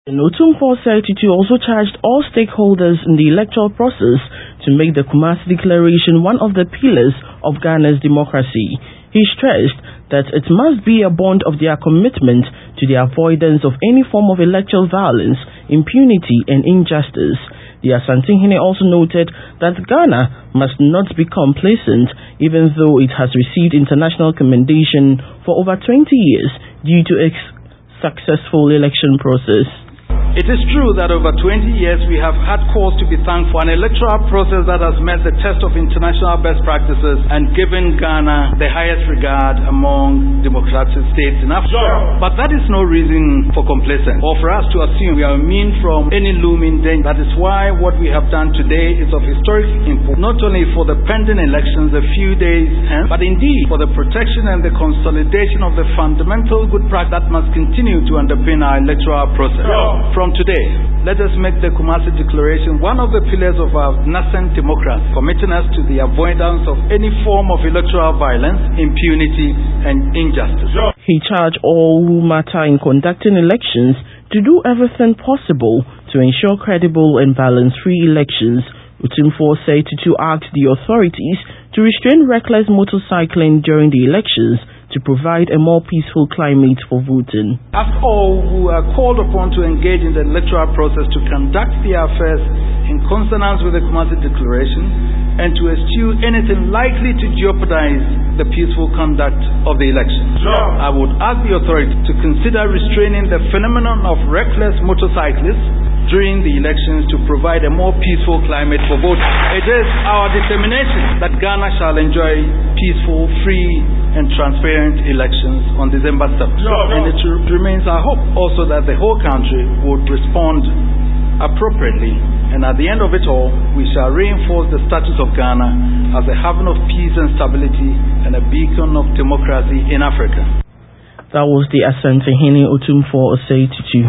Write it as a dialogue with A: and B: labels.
A: Otumfuo Osei-Tutu also charged all stakeholders in the electoral process to make the Kumasi Declaration one of the pillars of Ghana's democracy. He stressed that it must be a bond of their commitment to the avoidance of any form of electoral violence, impunity and injustice. The Asantehene also noted that Ghana must not be complacent even though it has received international commendation for over 20 years due to its successful election process.
B: It is true that over 20 years we have had cause to be thankful for an electoral process that has met the test of international best practices and given Ghana the highest regard among democratic states in Africa. Sure. But that is no reason for complacence or for us to assume we are immune from any looming danger. That is why what we have done today is of historic importance, not only for the pending elections a few days hence, but indeed for the protection and the consolidation of the fundamental good practice that must continue to underpin our electoral process. Sure. From today, let us make the Kumasi Declaration one of the pillars of our nascent democracy, committing us to the avoidance of any form of electoral violence, impunity, and injustice.
A: He charged all who matter in conducting elections to do everything possible to ensure credible and violence-free elections. Otumfuo Osei-Tutu asked the authorities to restrain reckless motorcycling during the elections to provide a more peaceful climate for voting.
B: Ask all who are called upon to engage in the electoral process to conduct their affairs in consonance with the Kumasi Declaration and to eschew anything likely to jeopardize the peaceful conduct of the election. Sure. I would ask the authorities to consider restraining the phenomenon of reckless motorcyclists during the elections to provide a more peaceful climate for voting. It is our determination that Ghana shall enjoy peaceful, free and transparent elections on December 7th. And it remains our hope also that the whole country would respond appropriately, and at the end of it all, we shall reinforce the status of Ghana as a haven of peace and stability and a beacon of democracy in Africa.
A: That was the Asantehene Otumfuo Osei-Tutu.